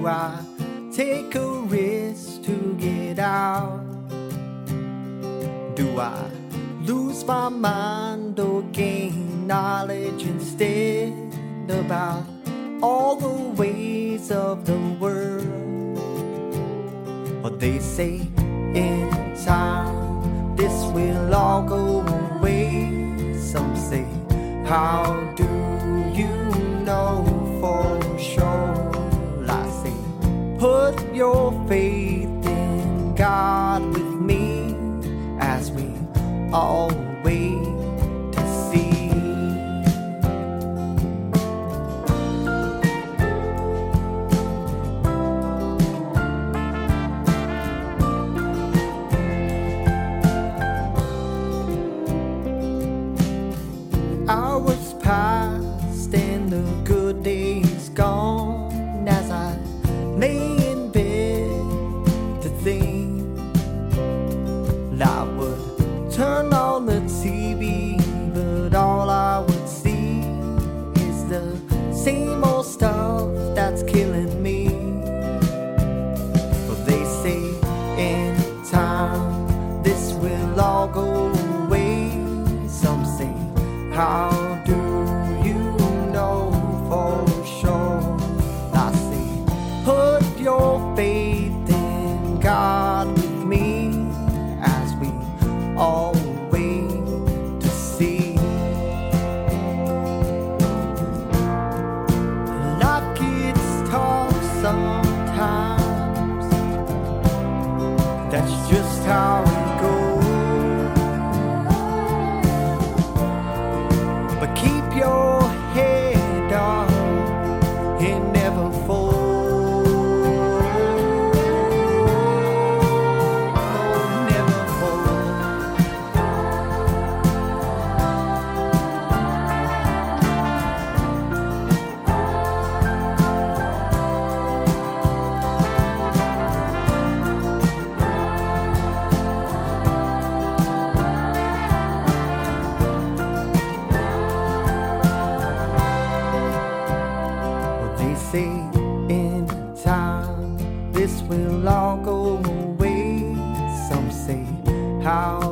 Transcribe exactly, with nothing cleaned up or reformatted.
Do I take a risk to get out? Do I lose my mind or gain knowledge instead about all the ways of the world? Or they say in time this will all go away. Some say, how do you know for sure? I say, put your faith in God with me as we all wait to see. Hours passed and the good days gone as I lay in bed to think. I would turn on the T V, but all I would see is the same old stuff that's killing me. But they say in time this will all go away. Some say, how do you know for sure? I say, put your faith in God with me as we all wait to see. Life gets tough sometimes, that's just how it goes. But keep your head up, it never falls. In time this will all go away. Some say, how